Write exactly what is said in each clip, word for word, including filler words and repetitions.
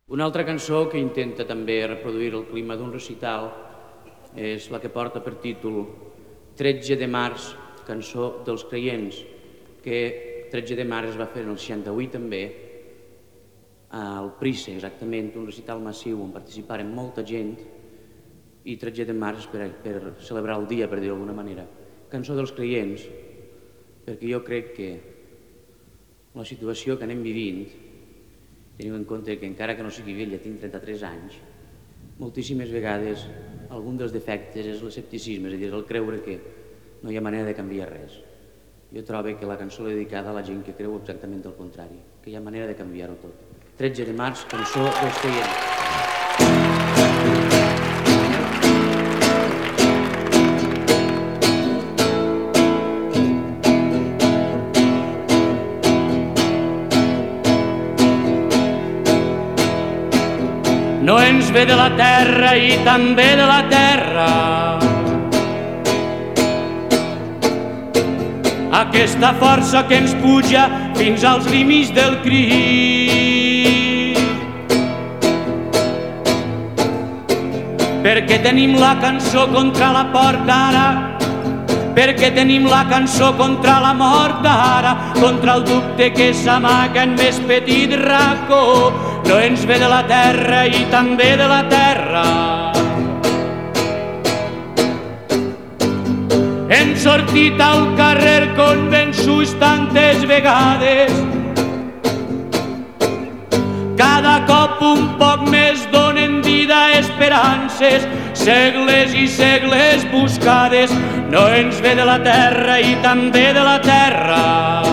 Una altra cançó que intenta també reproduir el clima d'un recital és la que porta per títol tretze de març, cançó dels creients, que tretze de març es va fer en el seixanta-vuit també, al Price, exactament, un recital massiu on participaren molta gent, i tretze de març per, per celebrar el dia, per dir-ho d'alguna manera. Cançó dels creients, perquè jo crec que la situació que anem vivint, teniu en compte que encara que no sigui vell, ja tinc trenta-tres anys, moltíssimes vegades algun dels defectes és l'escepticisme, és a dir, el creure que no hi ha manera de canviar res. Jo trobo que la cançó l'he dedicada a la gent que creu exactament el contrari, que hi ha manera de canviar-ho tot. tretze de març, cançó dels creients. No ens ve de la terra i també de la terra aquesta força que ens puja fins als límits del crit. Perquè tenim la cançó contra la porta ara, perquè tenim la cançó contra la mort d'ara, contra el dubte que s'amaga en més petit racó. No ens ve de la terra i també de la terra. Hem sortit al carrer convençuts tantes vegades, cada cop un poc més donen vida a esperances, segles i segles buscades. No ens ve de la terra i també de la terra.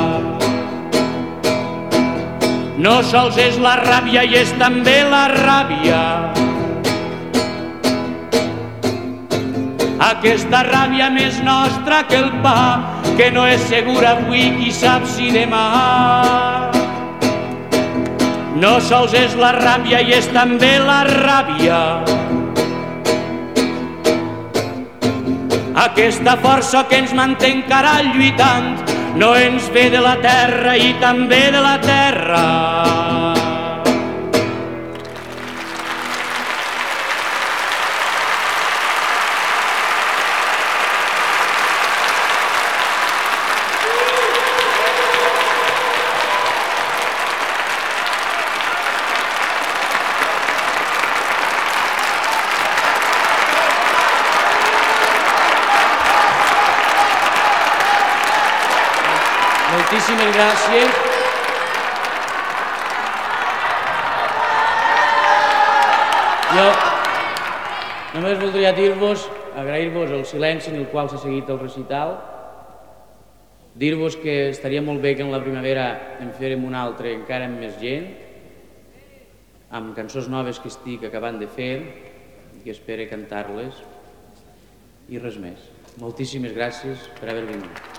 No sols és la ràbia i és també la ràbia. Aquesta ràbia més nostra que el pa, que no és segura avui, qui sap si demà. No sols és la ràbia i és també la ràbia. Aquesta força que ens manté encara lluitant no ens ve de la terra i també de la terra. Moltíssimes gràcies. Jo només voldria dir-vos, agrair-vos el silenci en el qual s'ha seguit el recital, dir-vos que estaria molt bé que en la primavera en fèrem un altre encara amb més gent, amb cançons noves que estic acabant de fer i que espero cantar-les, i res més. Moltíssimes gràcies per haver vingut.